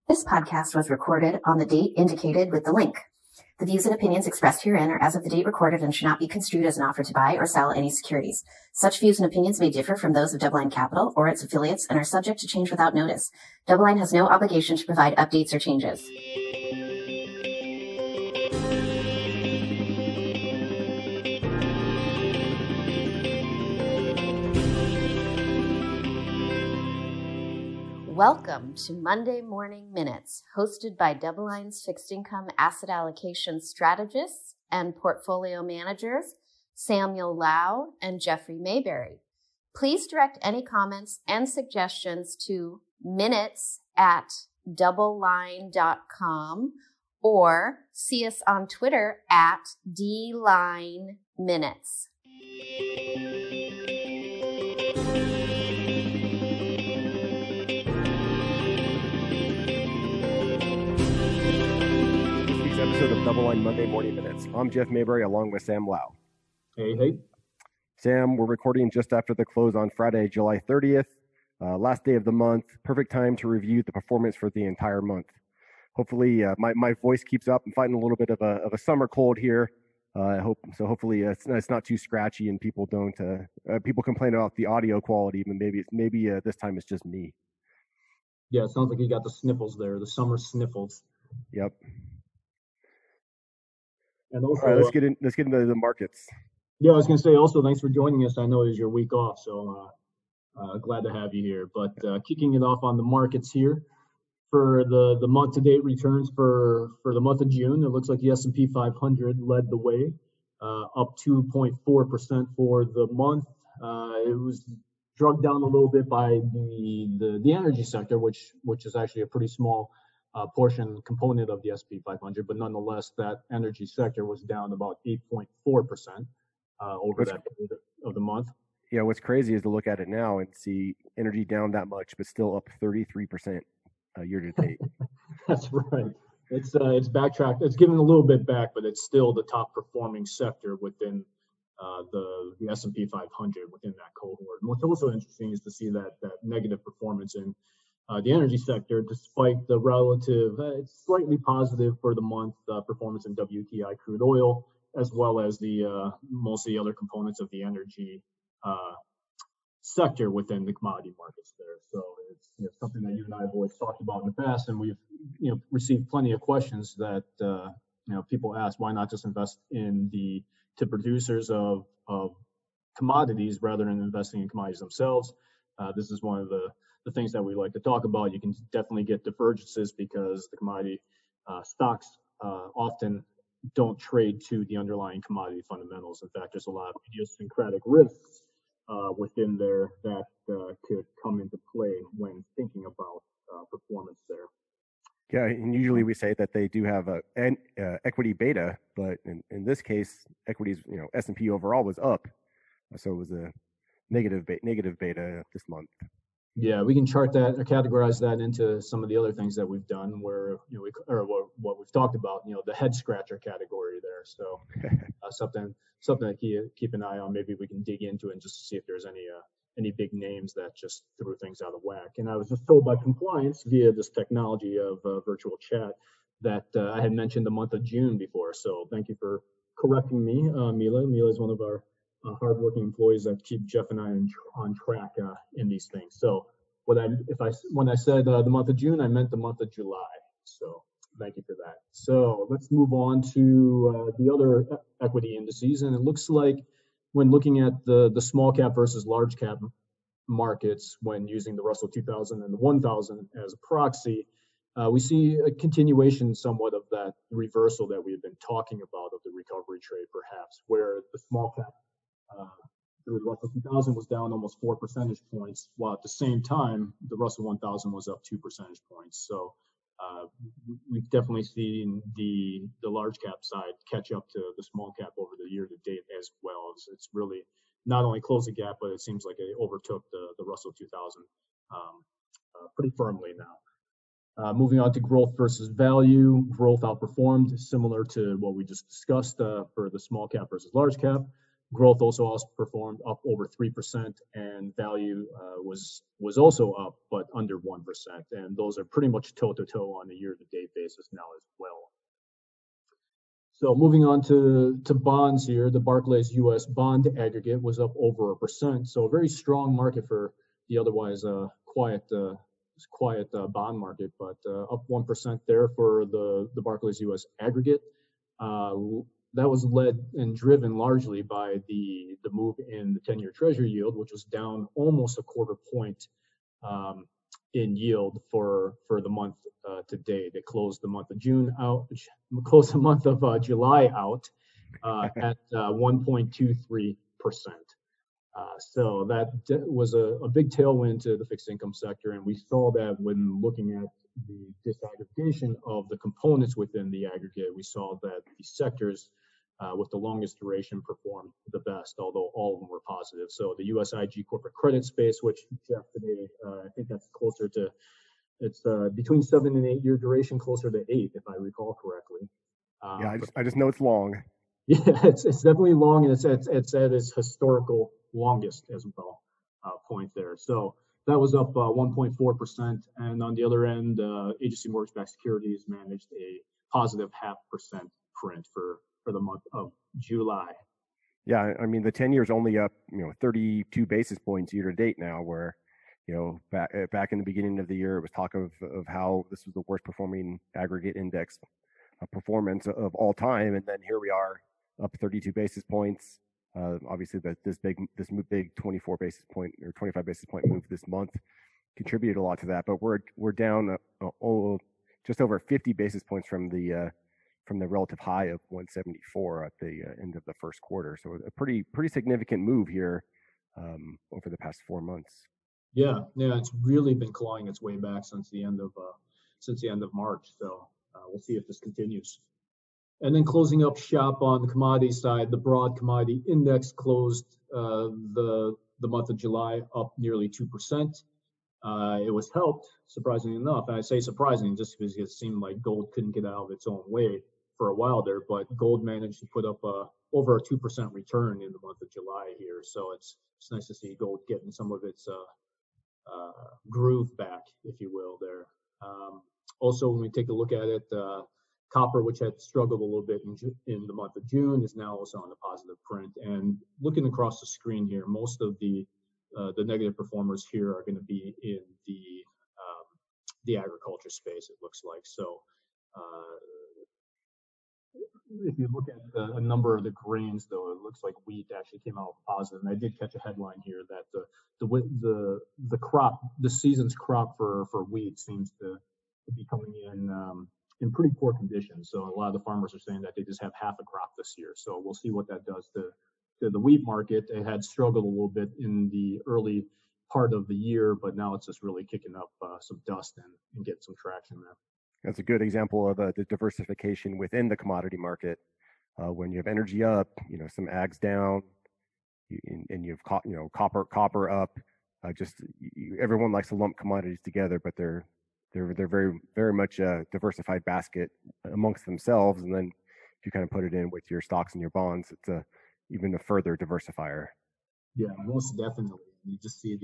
This podcast was recorded on the date indicated with the link. The views and opinions expressed herein are as of the date recorded and should not be construed as an offer to buy or sell any securities. Such views and opinions may differ from those of DoubleLine Capital or its affiliates and are subject to change without notice. DoubleLine has no obligation to provide updates or changes. Welcome to Monday Morning Minutes, hosted by DoubleLine's fixed income asset allocation strategists and portfolio managers, Samuel Lau and Jeffrey Mayberry. Please direct any comments and suggestions to minutes@doubleline.com or see us on Twitter at DLineMinutes. Episode of DoubleLine Monday Morning Minutes. I'm Jeff Mayberry along with Sam Lau. Hey. Sam, we're recording just after the close on Friday, July 30th, last day of the month. Perfect time to review the performance for the entire month. Hopefully, my voice keeps up. I'm fighting a little bit of a summer cold here. Hopefully it's not too scratchy and people don't people complain about the audio quality, but maybe this time it's just me. Yeah, it sounds like you got the sniffles there, the summer sniffles. Yep. And also, all right, let's get into the markets. Yeah, I was going to say also, thanks for joining us. I know it's your week off, so glad to have you here. But kicking it off on the markets here for the month-to-date returns for the month of June, it looks like the S&P 500 led the way, up 2.4% for the month. It was drugged down a little bit by the energy sector, which is actually a pretty small component of the S&P 500, but nonetheless, that energy sector was down about 8.4% over that period of the month. Yeah, what's crazy is to look at it now and see energy down that much, but still up 33% year to date. That's right. It's backtracked. It's given a little bit back, but it's still the top performing sector within the S&P 500 within that cohort. And what's also interesting is to see that negative performance in the energy sector, despite the relative, it's slightly positive for the month performance in WTI crude oil, as well as the most of the other components of the energy sector within the commodity markets there. So it's something that you and I have always talked about in the past, and we've received plenty of questions that people ask, why not just invest to producers of commodities rather than investing in commodities themselves. This is one of the things that we like to talk about. You can definitely get divergences because the commodity stocks often don't trade to the underlying commodity fundamentals. In fact, there's a lot of idiosyncratic risks within there that could come into play when thinking about performance there. Yeah, and usually we say that they do have an equity beta, but in this case, equities, S&P overall was up, so it was a negative beta this month. Yeah, we can chart that or categorize that into some of the other things that we've done where, what we've talked about, the head scratcher category there. So something to keep an eye on. Maybe we can dig into it and just see if there's any big names that just threw things out of whack. And I was just told by compliance via this technology of virtual chat that I had mentioned the month of June before. So thank you for correcting me, Mila. Mila is one of our hardworking employees that keep Jeff and I on track in these things. So when I said the month of June, I meant the month of July. So thank you for that. So let's move on to the other equity indices, and it looks like when looking at the small cap versus large cap markets, when using the Russell 2000 and the 1000 as a proxy, we see a continuation somewhat of that reversal that we've been talking about of the recovery trade, perhaps, where the small cap the Russell 2000 was down almost 4 percentage points, while at the same time, the Russell 1000 was up 2 percentage points. So we've definitely seen the large cap side catch up to the small cap over the year to date as well. It's really not only closed the gap, but it seems like it overtook the Russell 2000 pretty firmly now. Moving on to growth versus value, growth outperformed, similar to what we just discussed for the small cap versus large cap. Growth also outperformed, up over 3%, and value was also up, but under 1%. And those are pretty much toe-to-toe on a year-to-date basis now as well. So moving on to bonds here, the Barclays U.S. bond aggregate was up over 1%. So a very strong market for the otherwise quiet bond market, but up 1% there for the Barclays U.S. aggregate. That was led and driven largely by the move in the 10-year Treasury yield, which was down almost a quarter point in yield for the month to date. It closed the month of July out at 1.23%. So that was a big tailwind to the fixed income sector, and we saw that when looking at the disaggregation of the components within the aggregate. We saw that the sectors with the longest duration performed the best, although all of them were positive. So the US IG corporate credit space, which Jeff today, I think that's closer to, it's between 7 and 8 year duration, closer to 8, if I recall correctly. Yeah, I just know it's long. Yeah, it's definitely long, and it's at its historical longest as well point there. So that was up 1.4%, and on the other end, agency mortgage-backed securities managed a positive 0.5% print for the month of July. Yeah, I mean the 10 years only up 32 basis points year to date now, where back in the beginning of the year it was talk of how this was the worst performing aggregate index performance of all time, and then here we are up 32 basis points. Obviously, this big 24 basis point or 25 basis point move this month contributed a lot to that. But we're down just over 50 basis points from the relative high of 174 at the end of the first quarter. So a pretty significant move here over the past 4 months. Yeah, it's really been clawing its way back since the end of March. So we'll see if this continues. And then closing up shop on the commodity side, the broad commodity index closed the month of July up nearly 2%. It was helped, surprisingly enough, and I say surprising just because it seemed like gold couldn't get out of its own way for a while there, but gold managed to put up over a 2% return in the month of July here. So it's nice to see gold getting some of its groove back, if you will, there. Also, when we take a look at it, copper, which had struggled a little bit in the month of June, is now also on the positive print. And looking across the screen here, most of the negative performers here are going to be in the agriculture space, it looks like. So if you look at a number of the grains, though, it looks like wheat actually came out positive. And I did catch a headline here that the crop, the season's crop for wheat seems to be coming in pretty poor condition. So a lot of the farmers are saying that they just have half a crop this year. So we'll see what that does to the wheat market. It had struggled a little bit in the early part of the year, but now it's just really kicking up some dust and getting some traction there. That's a good example of the diversification within the commodity market. When you have energy up, some ags down, and you've copper up. Everyone likes to lump commodities together, but they're very, very much a diversified basket amongst themselves. And then if you kind of put it in with your stocks and your bonds, it's even a further diversifier. Yeah, most definitely. You just see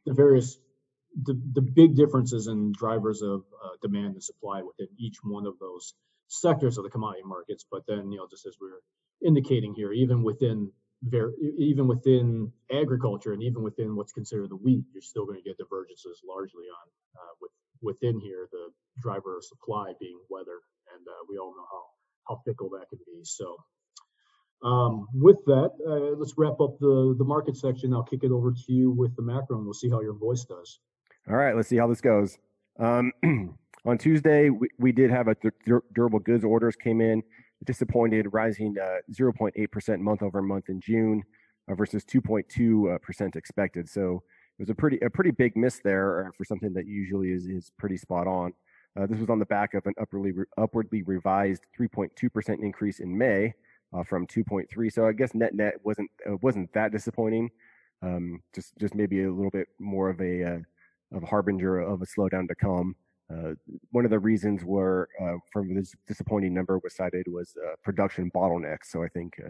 the big differences in drivers of demand and supply within each one of those sectors of the commodity markets. But then, just as we're indicating here, even within agriculture and even within what's considered the wheat, you're still going to get divergences largely on within here, the driver of supply being weather, and we all know how fickle that can be. So with that, let's wrap up the market section. I'll kick it over to you with the macro, and we'll see how your voice does. All right, let's see how this goes. On Tuesday, we did have a durable goods orders came in, disappointed, rising 0.8% month over month in June versus 2.2% expected. So it was a pretty big miss there for something that usually is pretty spot on. This was on the back of an upwardly revised 3.2% increase in May from 2.3. So I guess net wasn't that disappointing. Just maybe a little bit more of a harbinger of a slowdown to come. One of the reasons from this disappointing number was cited was production bottlenecks. So I think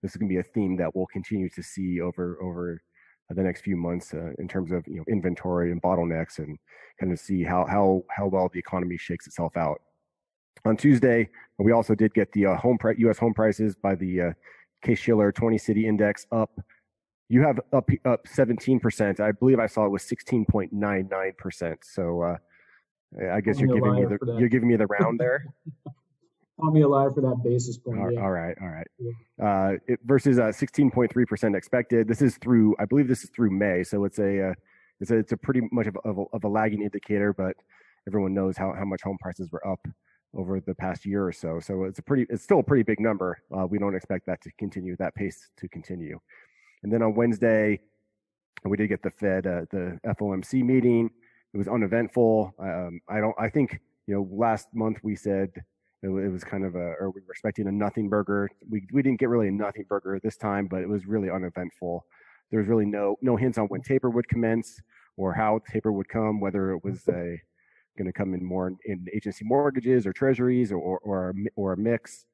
this is going to be a theme that we'll continue to see over the next few months in terms of inventory and bottlenecks, and kind of see how well the economy shakes itself out. On Tuesday, we also did get the U.S. home prices by the Case-Shiller 20 City Index up. You have up 17%. I believe I saw it was 16.99%. So I guess you're giving me the round there. Call me a liar for that basis point. All right. Yeah. Versus 16.3% expected. This is through, I believe this is through May, so it's a pretty much of a lagging indicator, but everyone knows how much home prices were up over the past year or so. So it's still a pretty big number. We don't expect that to continue, that pace to continue. And then on Wednesday, we did get the Fed, the FOMC meeting. It was uneventful. I think last month we said it was kind of or we were expecting a nothing burger. We didn't get really a nothing burger this time, but it was really uneventful. There was really no hints on when taper would commence or how taper would come, whether it was going to come in more in agency mortgages or treasuries or a mix.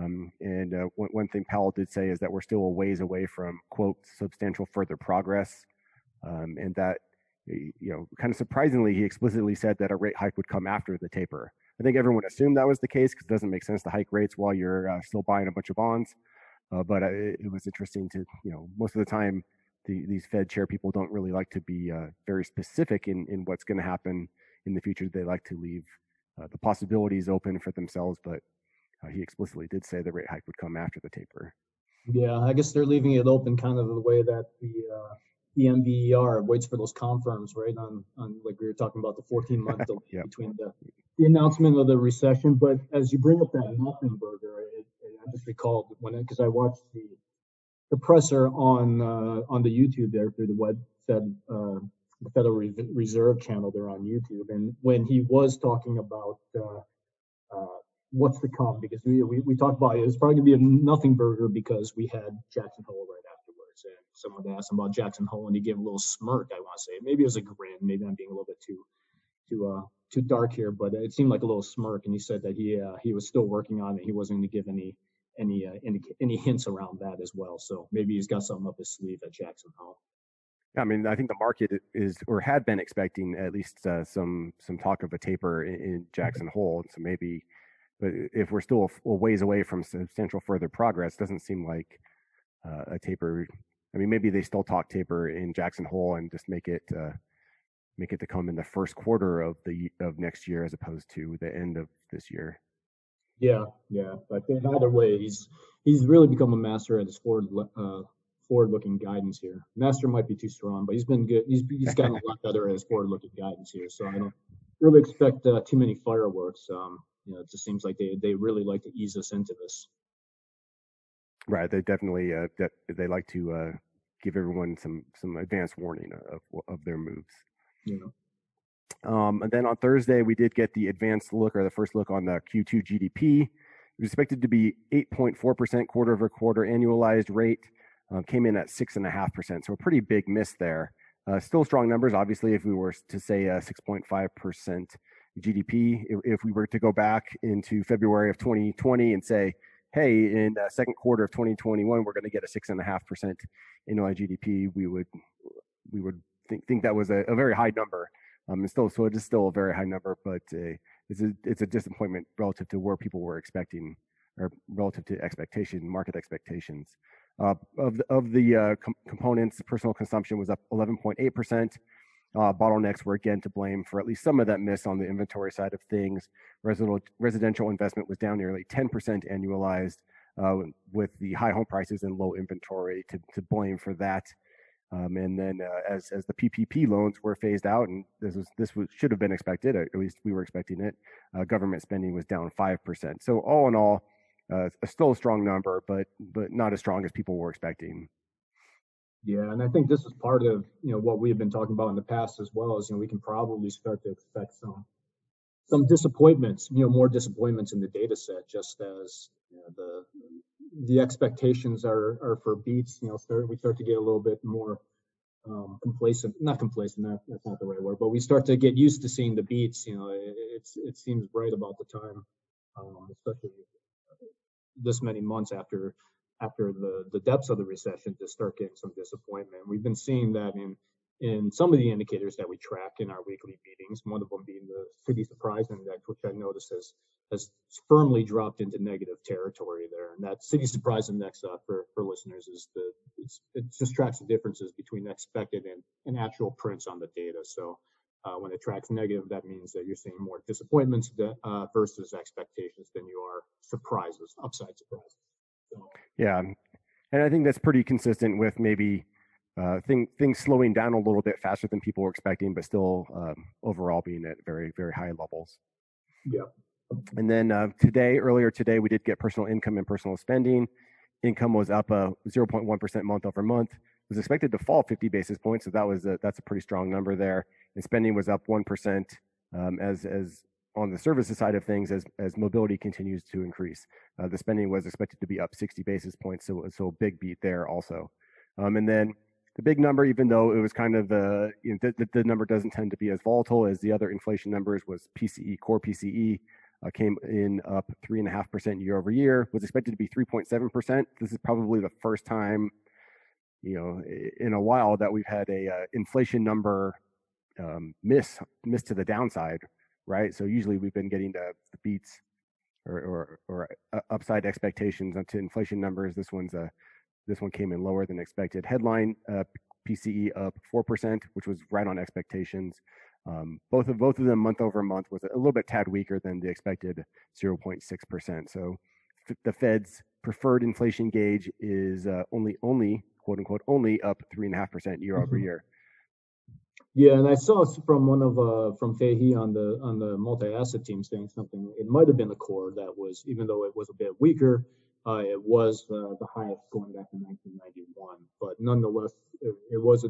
One thing Powell did say is that we're still a ways away from, quote, substantial further progress. And that, kind of surprisingly, he explicitly said that a rate hike would come after the taper. I think everyone assumed that was the case because it doesn't make sense to hike rates while you're still buying a bunch of bonds. But it was interesting to, most of the time, these Fed chair people don't really like to be very specific in what's going to happen in the future. They like to leave the possibilities open for themselves, but he explicitly did say the rate hike would come after the taper. Yeah, I guess they're leaving it open kind of the way that the MBER waits for those confirms, right? On like we were talking about the 14-month delay yep. between the announcement of the recession. But as you bring up that nothing burger, I just recalled because I watched the presser on the YouTube there through the the Federal Reserve channel there on YouTube, and when he was talking about what's to come, because we talked about it was probably going to be a nothing burger because we had Jackson Hole right afterwards, and someone asked him about Jackson Hole, and he gave a little smirk. I want to say maybe it was a grin. Maybe I'm being a little bit too dark here, but it seemed like a little smirk. And he said that he was still working on it. He wasn't going to give any hints around that as well. So maybe he's got something up his sleeve at Jackson Hole. I mean, I think the market is or had been expecting at least some talk of a taper in Jackson Hole. So maybe, but if we're still a ways away from substantial further progress, doesn't seem like a taper. I mean, maybe they still talk taper in Jackson Hole and just make it to come in the first quarter of next year as opposed to the end of this year. Yeah. But either way, he's really become a master at his forward-looking guidance here. Master might be too strong, but he's been good. He's gotten a lot better at his forward-looking guidance here. So I don't really expect too many fireworks. It just seems like they really like to ease us into this. Right. They definitely they like to give everyone some advance warning of their moves. Yeah. And then on Thursday, we did get the advanced look or the first look on the Q2 GDP. It was expected to be 8.4% quarter over quarter annualized rate. Came in at 6.5%, so a pretty big miss there. Still strong numbers, obviously, if we were to say 6.5% GDP. If we were to go back into February of 2020 and say, hey, in the second quarter of 2021, we're going to get a 6.5% annualized GDP, we would think that was a very high number. So it is still a very high number, but it's a disappointment relative to where people were expecting, or relative to market expectations. Of the components, personal consumption was up 11.8%. Bottlenecks were again to blame for at least some of that miss on the inventory side of things. Residential investment was down nearly 10% annualized, with the high home prices and low inventory to blame for that. And then as the PPP loans were phased out, and this should have been expected, at least we were expecting it, government spending was down 5%. So all in all, still a strong number, but not as strong as people were expecting. Yeah, and I think this is part of what we've been talking about in the past as well. Is we can probably start to expect some disappointments, more disappointments in the data set, just as the expectations are for beats. We start to get a little bit more complacent. Not complacent. That's not the right word. But we start to get used to seeing the beats. It seems right about the time, especially this many months after after the depths of the recession to start getting some disappointment. We've been seeing that in some of the indicators that we track in our weekly meetings, one of them being the City Surprise Index, which I noticed has firmly dropped into negative territory there. And that City Surprise Index, for listeners, it just tracks the differences between expected and actual prints on the data. So when it tracks negative, that means that you're seeing more disappointments versus expectations than you are surprises, upside surprises. So, yeah, and I think that's pretty consistent with maybe things slowing down a little bit faster than people were expecting, but still overall being at very, very high levels. Yeah. And then earlier today, we did get personal income and personal spending. Income was up 0.1% month over month. It was expected to fall 50 basis points, so that's a pretty strong number there. And spending was up 1% as on the services side of things as mobility continues to increase. The spending was expected to be up 60 basis points, so a big beat there also. And then the big number, even though it was kind of the number doesn't tend to be as volatile as the other inflation numbers, was PCE, core PCE. Came in up 3.5% year over year, was expected to be 3.7%. This is probably the first time, in a while that we've had a inflation number miss to the downside, right? So usually we've been getting the beats or upside expectations onto inflation numbers. This one came in lower than expected. Headline PCE up 4%, which was right on expectations. Both of them month over month was a little bit tad weaker than the expected 0.6%. So the Fed's preferred inflation gauge is only quote unquote only up 3.5% year over year. Yeah, and I saw from from Fahey on the multi-asset team saying something. It might have been the core that was, even though it was a bit weaker, it was the highest going back to 1991. But nonetheless, it was a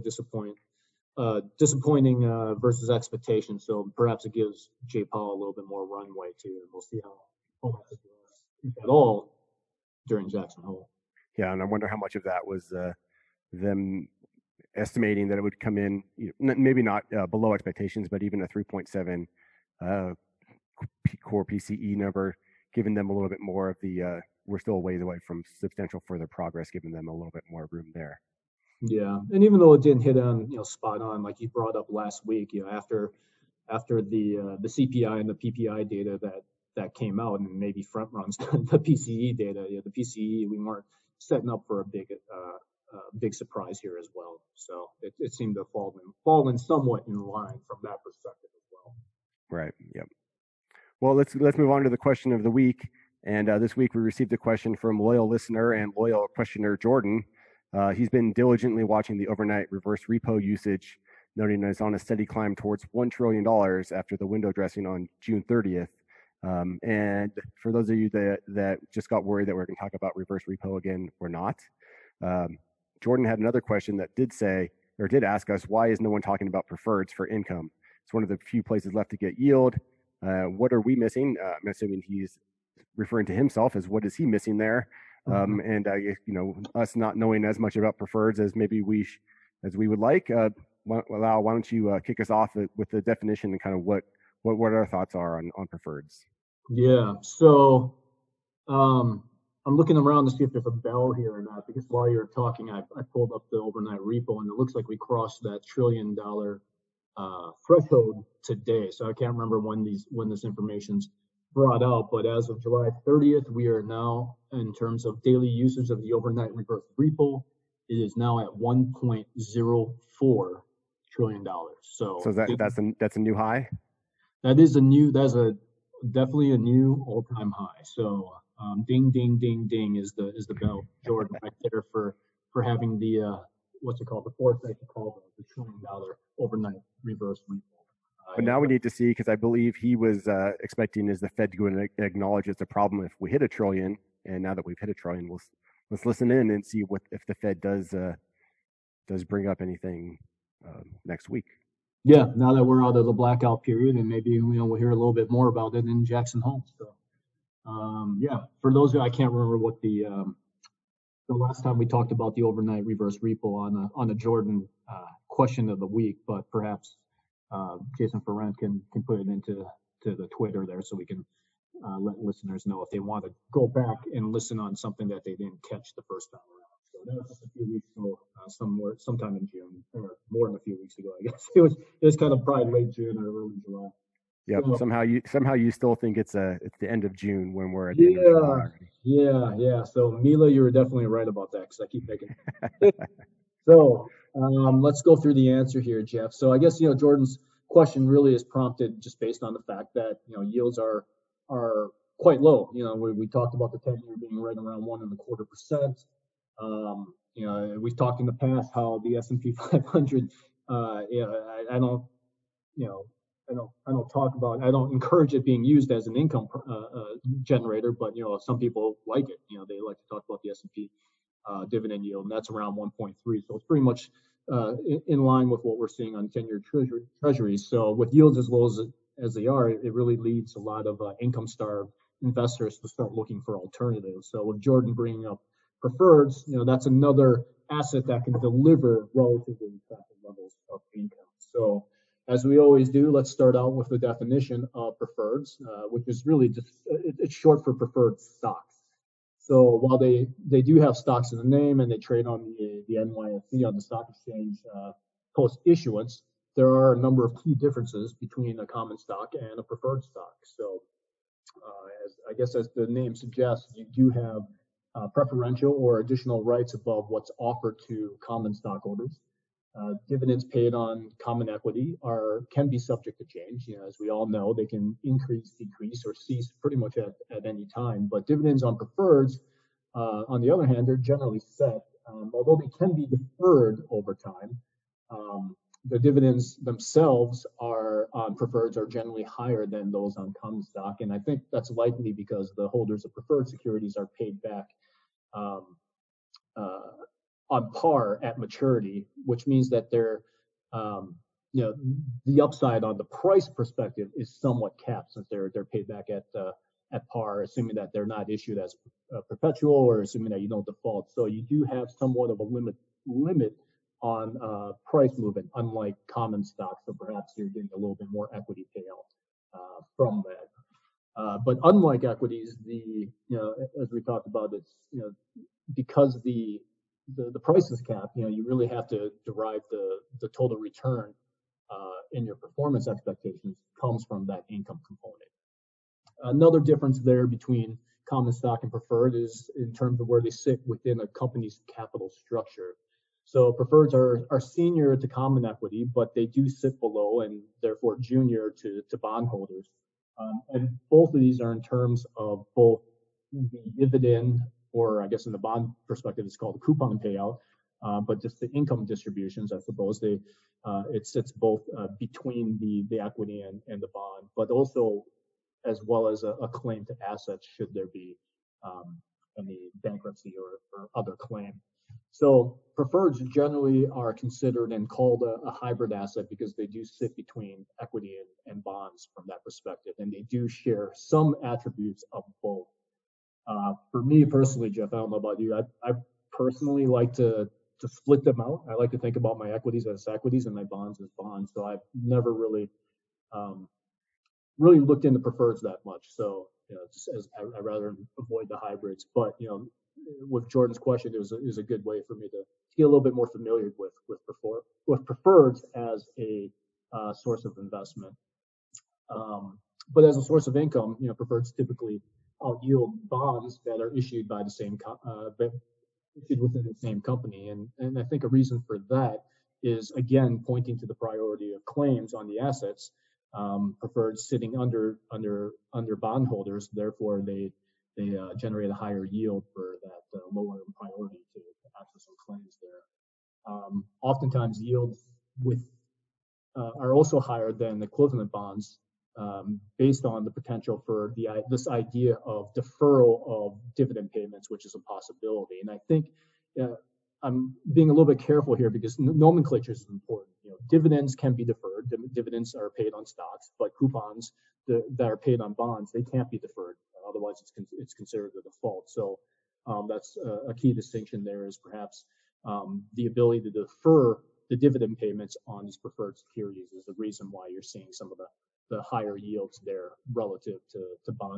disappointing versus expectations. So perhaps it gives Jay Powell a little bit more runway too, and we'll see how much it does, if at all, during Jackson Hole. Yeah, and I wonder how much of that was them estimating that it would come in, maybe not below expectations, but even a 3.7 core PCE number, giving them a little bit more of the. We're still a ways away from substantial further progress, giving them a little bit more room there. Yeah, and even though it didn't hit on spot on like you brought up last week, after the CPI and the PPI data that came out and maybe front runs the PCE data, the PCE we weren't setting up for a big surprise here as well. So it seemed to fall in somewhat in line from that perspective as well. Right. Yep. Well, let's move on to the question of the week. And this week we received a question from loyal listener and loyal questioner Jordan. He's been diligently watching the overnight reverse repo usage, noting that it's on a steady climb towards $1 trillion after the window dressing on June 30th. And for those of you that just got worried that we're going to talk about reverse repo again, we're not. Jordan had another question that did ask us, why is no one talking about preferreds for income? It's one of the few places left to get yield. What are we missing? I'm assuming he's referring to himself as what is he missing there? And us not knowing as much about preferreds as maybe we would like. Why don't you kick us off with the definition and kind of what our thoughts are on preferreds? Yeah. So I'm looking around to see if there's a bell here or not, because while you're talking, I pulled up the overnight repo and it looks like we crossed that $1 trillion threshold today. So I can't remember when this information's brought out, but as of July 30th, we are now, in terms of daily usage of the overnight reverse repo, it is now at $1.04 trillion. So that's a new high. That's definitely a new all-time high. So ding, ding, ding, ding is the bell, Jordan, right there for having the what's it called, the foresight to call the $1 trillion overnight reverse repo. But now we need to see, because I believe he was expecting is the Fed going to acknowledge it's a problem if we hit $1 trillion, and now that we've hit $1 trillion, let's listen in and see if the Fed does bring up anything next week. Yeah, now that we're out of the blackout period, and maybe we'll hear a little bit more about it in Jackson Hole. So yeah, for those I can't remember what the last time we talked about the overnight reverse repo on a Jordan question of the week, but perhaps Jason Ferrand can put it into the Twitter there so we can let listeners know if they want to go back and listen on something that they didn't catch the first time around. So that was just a few weeks ago, sometime in June, or more than a few weeks ago, I guess. It was kind of probably late June or early July. Yep. So, somehow you still think it's the end of June when we're at the end of July already. Yeah. So Mila, you were definitely right about that because I keep making. So let's go through the answer here, Jeff. So I guess Jordan's question really is prompted just based on the fact that yields are quite low. We talked about the 10-year being right around 1.25%. We've talked in the past how the S&P 500. I don't encourage it being used as an income generator, but some people like it. They like to talk about the S&P dividend yield, and that's around 1.3. So it's pretty much in line with what we're seeing on 10-year treasuries. So with yields as low as they are, it really leads a lot of income-starved investors to start looking for alternatives. So with Jordan bringing up preferreds, that's another asset that can deliver relatively attractive levels of income. So as we always do, let's start out with the definition of preferreds, which is really just, it's short for preferred stocks. So while they do have stocks in the name and they trade on the NYSE, on the stock exchange post issuance, there are a number of key differences between a common stock and a preferred stock. So as the name suggests, you do have preferential or additional rights above what's offered to common stockholders. Dividends paid on common equity can be subject to change. As we all know, they can increase, decrease, or cease pretty much at any time. But dividends on preferreds, on the other hand, they're generally set. Although they can be deferred over time, the dividends themselves on preferreds are generally higher than those on common stock. And I think that's likely because the holders of preferred securities are paid back on par at maturity, which means that they're, the upside on the price perspective is somewhat capped since they're paid back at par, assuming that they're not issued as perpetual or assuming that you don't default. So you do have somewhat of a limit on price movement, unlike common stocks. So perhaps you're getting a little bit more equity payout from that. But unlike equities, as we talked about, it's because the price is capped, you really have to derive the total return in your performance expectations comes from that income component. Another difference there between common stock and preferred is in terms of where they sit within a company's capital structure. So preferreds are senior to common equity, but they do sit below and therefore junior to bondholders. And both of these are in terms of both the dividend, or I guess in the bond perspective, it's called a coupon payout, but just the income distributions, I suppose, it sits both between the equity and the bond, but also as well as a claim to assets should there be any bankruptcy or other claim. So preferreds generally are considered and called a hybrid asset because they do sit between equity and bonds from that perspective, and they do share some attributes of both. For me personally, Jeff, I don't know about you, I personally like to split them out. I like to think about my equities as equities and my bonds as bonds. So I've never really looked into preferreds that much. So just as I rather avoid the hybrids. But with Jordan's question, it was a good way for me to get a little bit more familiar with preferreds as a source of investment. But as a source of income, preferreds typically out yield bonds that are issued by the same issued within the same company, and I think a reason for that is again pointing to the priority of claims on the assets. Preferred sitting under bondholders, therefore they generate a higher yield for that lower priority to access some claims there. Oftentimes yields are also higher than equivalent bonds, based on the potential for this idea of deferral of dividend payments, which is a possibility. And I think I'm being a little bit careful here because nomenclature is important. Dividends can be deferred. Dividends are paid on stocks, but coupons that are paid on bonds, they can't be deferred. Otherwise, it's considered a default. So that's a key distinction there is perhaps the ability to defer the dividend payments on these preferred securities is the reason why you're seeing some of the higher yields there relative to bondholders.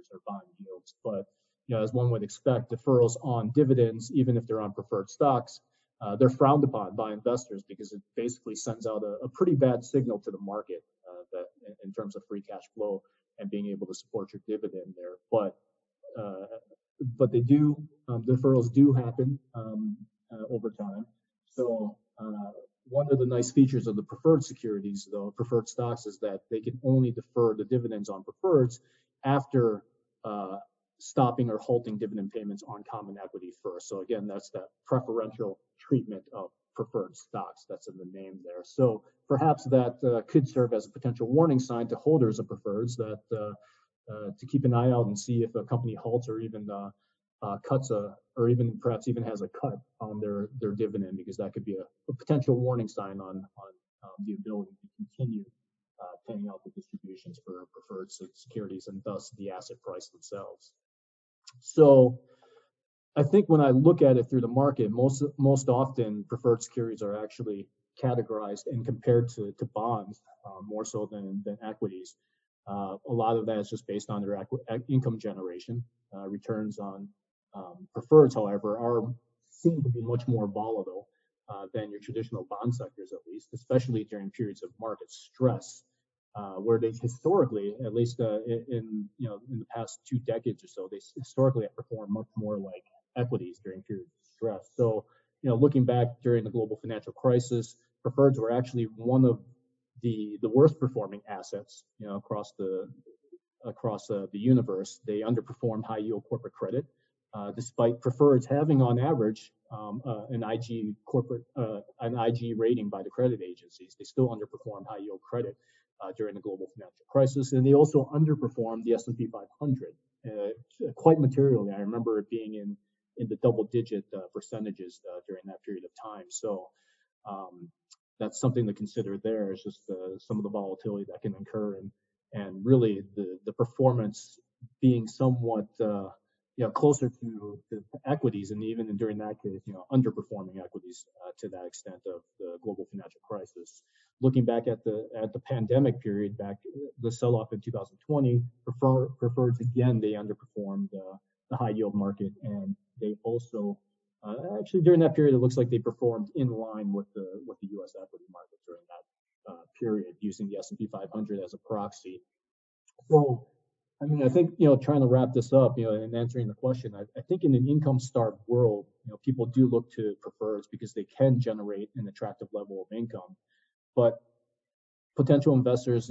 securities or bond yields. But as one would expect, deferrals on dividends, even if they're on preferred stocks, they're frowned upon by investors because it basically sends out a pretty bad signal to the market that in terms of free cash flow and being able to support your dividend there. But they do, deferrals do happen over time. So one of the nice features of the preferred securities, though, preferred stocks, is that they can only defer the dividends on preferreds after stopping or halting dividend payments on common equity first. So again, that's that preferential treatment of preferred stocks that's in the name there. So perhaps that could serve as a potential warning sign to holders of preferreds that to keep an eye out and see if a company halts or even cuts or even perhaps even has a cut on their dividend, because that could be a potential warning sign on the ability to continue paying out the distributions for preferred securities and thus the asset price themselves. So I think when I look at it through the market, most often preferred securities are actually categorized and compared to bonds more so than equities. A lot of that is just based on their income generation. Returns on preferreds, however, seem to be much more volatile than your traditional bond sectors, at least, especially during periods of market stress, where they historically, at least in the past 2 decades or so, they historically have performed much more like equities during periods of stress. So, looking back during the global financial crisis, preferreds were actually one of the worst performing assets, across the universe. They underperformed high yield corporate credit, despite preferreds having on average an IG rating by the credit agencies. They still underperformed high yield credit during the global financial crisis, and they also underperformed the S&P 500 quite materially. I remember it being in the double-digit percentages during that period of time. So that's something to consider there. Is just some of the volatility that can occur, and really the performance being somewhat closer to equities, and even during that case, underperforming equities to that extent of the global financial crisis. Looking back at the pandemic period, back the sell-off in 2020, preferreds again, they underperformed the high yield market, and they also actually during that period, it looks like they performed in line with the U.S. equity market during that period, using the S&P 500 as a proxy. So, I think, trying to wrap this up, and answering the question, I think in an income-starved world, people do look to preferreds because they can generate an attractive level of income. But potential investors,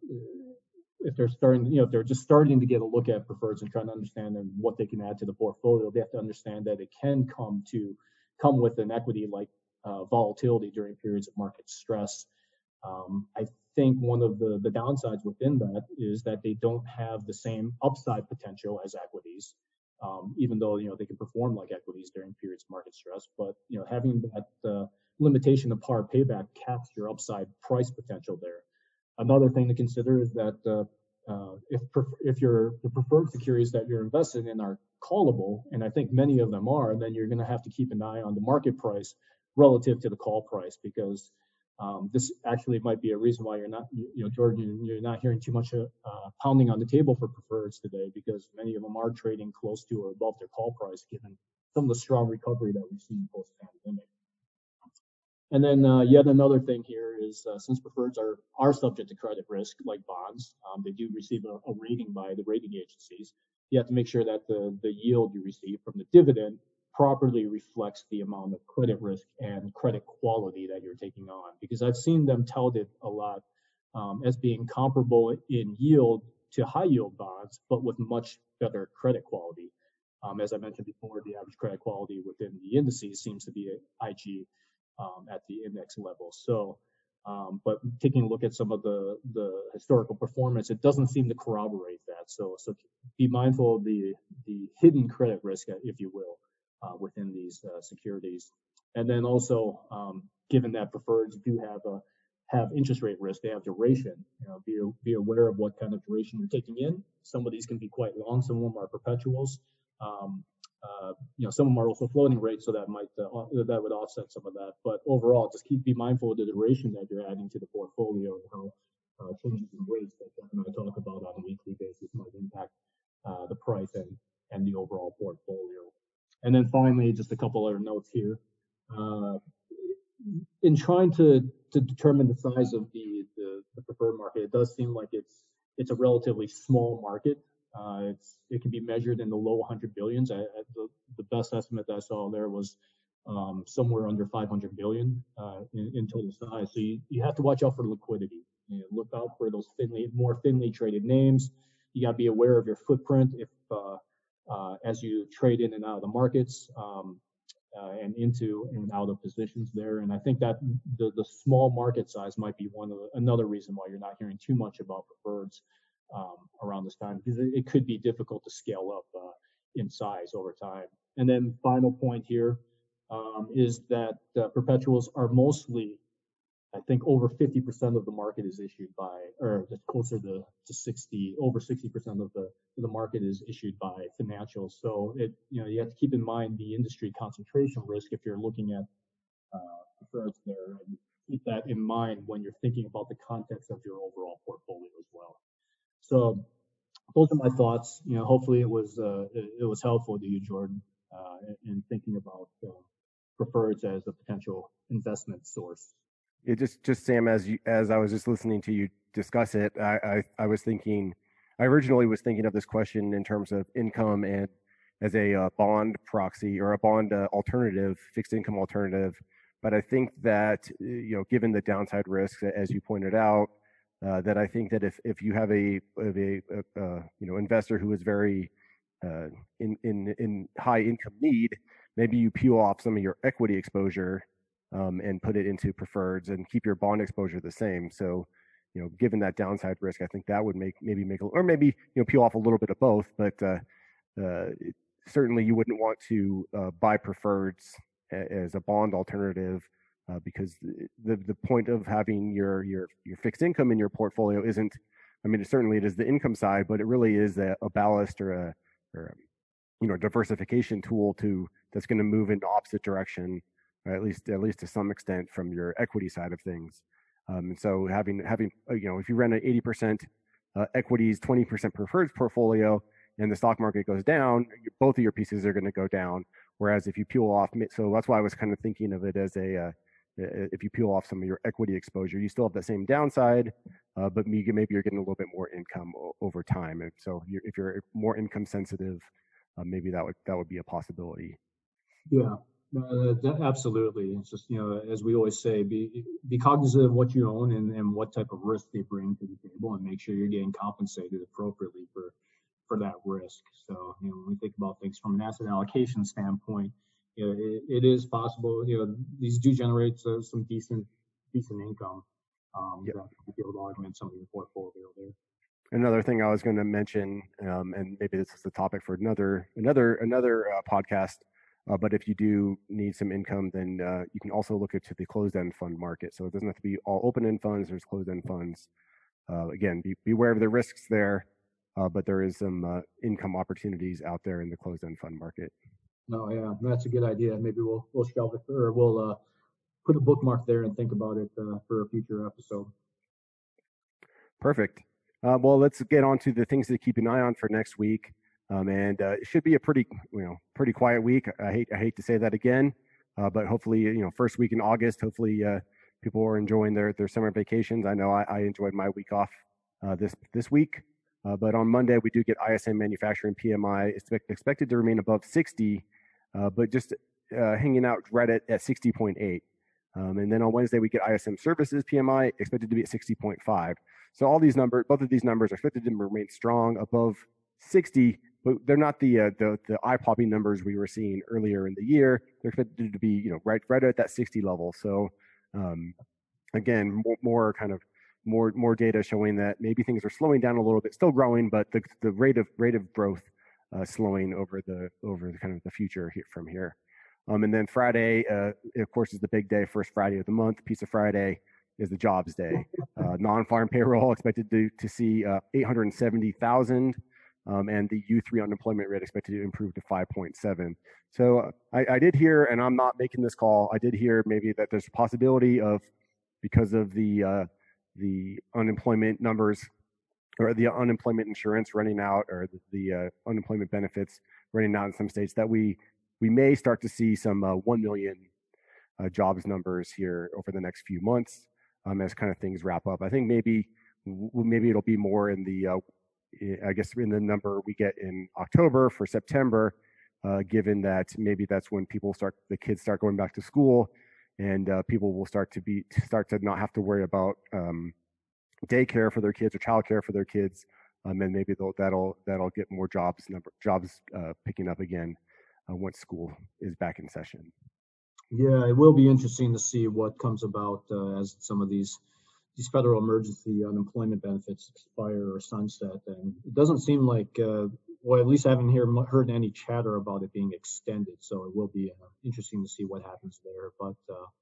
if they're just starting to get a look at preferreds and trying to understand what they can add to the portfolio, they have to understand that it can come with an equity-like volatility during periods of market stress. I think one of the downsides within that is that they don't have the same upside potential as equities, even though they can perform like equities during periods of market stress. But having that limitation of par payback caps your upside price potential there. Another thing to consider is that if the preferred securities that you're invested in are callable, and I think many of them are, then you're going to have to keep an eye on the market price relative to the call price, because this actually might be a reason why you're not, Jordan, you're not hearing too much pounding on the table for preferreds today, because many of them are trading close to or above their call price, given some of the strong recovery that we've seen post-pandemic. And then yet another thing here is since preferreds are subject to credit risk like bonds, they do receive a rating by the rating agencies. You have to make sure that the yield you receive from the dividend properly reflects the amount of credit risk and credit quality that you're taking on, because I've seen them touted a lot as being comparable in yield to high yield bonds, but with much better credit quality. As I mentioned before, the average credit quality within the indices seems to be IG at the index level. So, but taking a look at some of the historical performance, it doesn't seem to corroborate that. So be mindful of the hidden credit risk, if you will, within these securities. And then also, given that preferreds do have interest rate risk, they have duration. Be aware of what kind of duration you're taking in. Some of these can be quite long. Some of them are perpetuals. Some of them are also floating rates, so that would offset some of that. But overall, just be mindful of the duration that you're adding to the portfolio, and how changes in rates that Jeff and I talk about on a weekly basis might impact price and the overall portfolio. And then finally, just a couple other notes here. In trying to determine the size of the preferred market, it does seem like it's a relatively small market. It can be measured in the low 100 billions. The best estimate that I saw there was somewhere under 500 billion in total size. So you have to watch out for liquidity. Look out for those more thinly traded names. You got to be aware of your footprint if as you trade in and out of the markets and into and out of positions there. And I think that the small market size might be another reason why you're not hearing too much about preferreds around this time, because it could be difficult to scale up in size over time. And then final point here is that perpetuals are mostly, I think, over 50% of the market is issued by, or closer to 60, over 60% of the market is issued by financials. So you have to keep in mind the industry concentration risk if you're looking at preferreds there, and keep that in mind when you're thinking about the context of your overall portfolio as well. So those are my thoughts. Hopefully it was helpful to you, Jordan, in thinking about preferreds as a potential investment source. It just Sam, as I was just listening to you discuss it, I was thinking, I originally was thinking of this question in terms of income and as a bond proxy or a bond alternative, fixed income alternative. But I think that given the downside risks, as you pointed out, that I think that if you have a investor who is very in high income need, maybe you peel off some of your equity exposure and put it into preferreds and keep your bond exposure the same. So, given that downside risk, I think that would maybe peel off a little bit of both. But certainly, you wouldn't want to buy preferreds as a bond alternative because the point of having your fixed income in your portfolio isn't. I mean, certainly it is the income side, but it really is a ballast or a diversification tool that's going to move in the opposite direction. At least to some extent from your equity side of things. And so having if you run an 80% equities, 20% preferred portfolio, and the stock market goes down, both of your pieces are going to go down. Whereas if you peel off, so that's why I was kind of thinking of it as if you peel off some of your equity exposure, you still have the same downside, but maybe you're getting a little bit more income over time. And so if you're more income sensitive, maybe that would be a possibility. Yeah. Absolutely. It's just, as we always say, be cognizant of what you own and what type of risk they bring to the table, and make sure you're getting compensated appropriately for that risk. So, when we think about things from an asset allocation standpoint, it is possible, these do generate some decent income that can be able to augment some of your portfolio there. Another thing I was going to mention, and maybe this is the topic for another podcast, but if you do need some income, then you can also look into the closed-end fund market. So it doesn't have to be all open-end funds. There's closed-end funds. Again, be aware of the risks there, but there is some income opportunities out there in the closed-end fund market. No, yeah, that's a good idea. Maybe we'll shelve it, or we'll put a bookmark there and think about it for a future episode. Perfect. Well, let's get on to the things to keep an eye on for next week. And it should be a pretty quiet week. I hate to say that again, but hopefully, first week in August, hopefully people are enjoying their summer vacations. I know I enjoyed my week off this week, but on Monday we do get ISM manufacturing PMI expected to remain above 60, but just hanging out right at 60.8. And then on Wednesday we get ISM services PMI expected to be at 60.5. So both of these numbers are expected to remain strong above 60. But they're not the eye-popping numbers we were seeing earlier in the year. They're expected to be, right at that 60 level. So, again, more data showing that maybe things are slowing down a little bit, still growing, but the rate of growth slowing over the kind of the future from here. And then Friday, of course, is the big day, first Friday of the month. Pizza Friday is the jobs day. Non-farm payroll expected to see 870,000. And the U3 unemployment rate expected to improve to 5.7. So I did hear, and I'm not making this call, I did hear maybe that there's a possibility of, because of the unemployment numbers or the unemployment insurance running out, or the unemployment benefits running out in some states, that we may start to see some 1 million jobs numbers here over the next few months as kind of things wrap up. I think maybe it'll be more in the I guess in the number we get in October for September, given that maybe that's when the kids start going back to school, and people will start to not have to worry about daycare for their kids or childcare for their kids, and maybe that'll get more jobs picking up again once school is back in session. Yeah, it will be interesting to see what comes about as some of these federal emergency unemployment benefits expire or sunset. And it doesn't seem like, well, at least I haven't heard any chatter about it being extended. So it will be interesting to see what happens there. But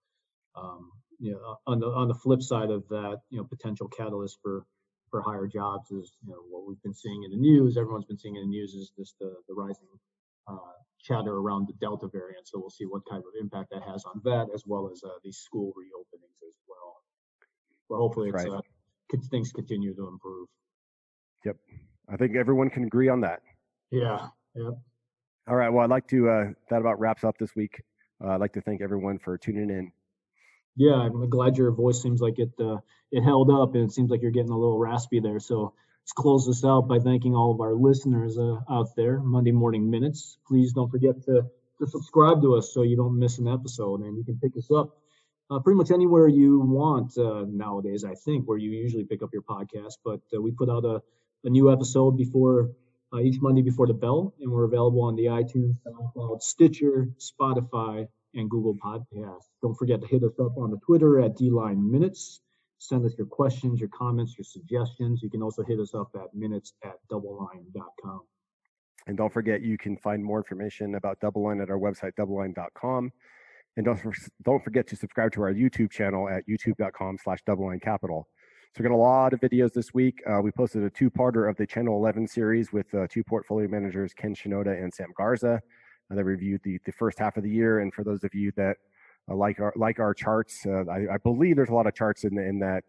you know, on the flip side of that, you know, potential catalyst for higher jobs is, you know, what we've been seeing in the news. Everyone's been seeing in the news is just the rising chatter around the Delta variant. So we'll see what kind of impact that has on that, as well as these school reopenings as well. But hopefully things continue to improve. Yep. I think everyone can agree on that. Yeah. Yep. All right. Well, I'd like to, that about wraps up this week. I'd like to thank everyone for tuning in. Yeah, I'm glad your voice seems like it held up, and it seems like you're getting a little raspy there. So let's close this out by thanking all of our listeners out there. Monday Morning Minutes. Please don't forget to subscribe to us so you don't miss an episode, and you can pick us up pretty much anywhere you want nowadays, I think, where you usually pick up your podcast. But we put out a new episode before each Monday before the bell, and we're available on the iTunes, SoundCloud, Stitcher, Spotify, and Google Podcasts. Don't forget to hit us up on the Twitter at DLine Minutes. Send us your questions, your comments, your suggestions. You can also hit us up at minutes@doubleline.com. And don't forget, you can find more information about Double Line at our website, doubleline.com. And don't forget to subscribe to our YouTube channel at youtube.com/doublelinecapital. So we got a lot of videos this week. We posted a two-parter of the Channel 11 series with two portfolio managers, Ken Shinoda and Sam Garza. They reviewed the first half of the year. And for those of you that like our charts, I believe there's a lot of charts in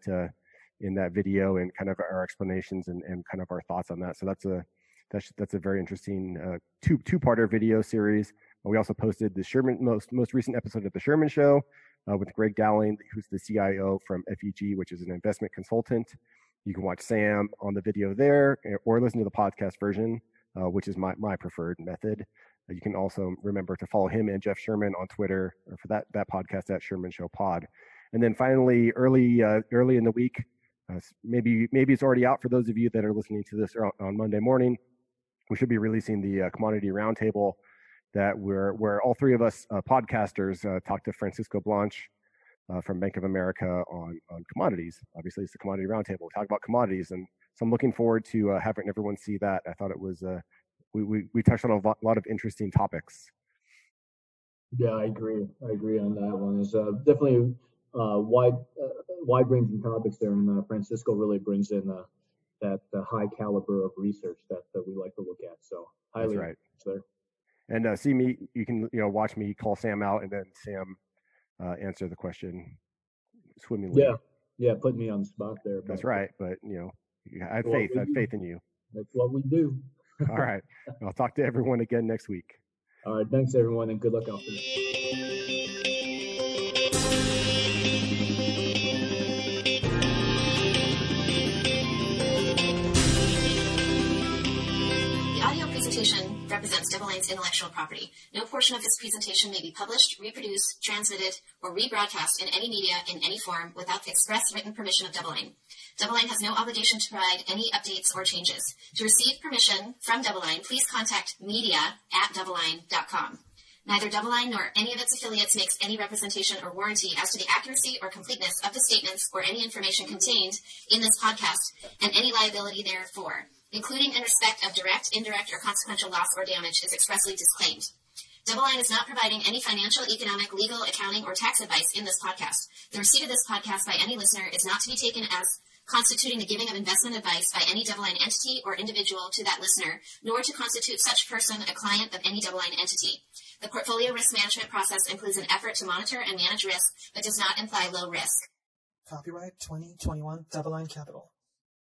that video, and kind of our explanations and kind of our thoughts on that. So that's a very interesting two-parter video series. We also posted the Sherman most recent episode of the Sherman Show with Greg Dowling, who's the CIO from FEG, which is an investment consultant. You can watch Sam on the video there, or listen to the podcast version, which is my preferred method. You can also remember to follow him and Jeff Sherman on Twitter for that podcast at Sherman Show Pod. And then finally, early in the week, maybe it's already out for those of you that are listening to this on Monday morning, we should be releasing the Commodity Roundtable, that where all three of us podcasters talk to Francisco Blanch from Bank of America on commodities. Obviously, it's the Commodity Roundtable. We talk about commodities, and so I'm looking forward to having everyone see that. I thought it was we touched on a lot of interesting topics. Yeah, I agree on that one. It's definitely wide-ranging topics there, and Francisco really brings in that high caliber of research that we like to look at. So highly right there. And see me, you can watch me call Sam out, and then Sam answer the question swimmingly. Yeah, put me on the spot there. That's right, but I had faith in you. That's what we do. All right. I'll talk to everyone again next week. All right. Thanks, everyone, and good luck out there. The audio presentation represents DoubleLine's intellectual property. No portion of this presentation may be published, reproduced, transmitted, or rebroadcast in any media in any form without the express written permission of DoubleLine. DoubleLine has no obligation to provide any updates or changes. To receive permission from DoubleLine, please contact media@doubleline.com. Neither DoubleLine nor any of its affiliates makes any representation or warranty as to the accuracy or completeness of the statements or any information contained in this podcast, and any liability therefore, including in respect of direct, indirect, or consequential loss or damage, is expressly disclaimed. DoubleLine is not providing any financial, economic, legal, accounting, or tax advice in this podcast. The receipt of this podcast by any listener is not to be taken as constituting the giving of investment advice by any DoubleLine entity or individual to that listener, nor to constitute such person a client of any DoubleLine entity. The portfolio risk management process includes an effort to monitor and manage risk, but does not imply low risk. Copyright 2021 DoubleLine Capital.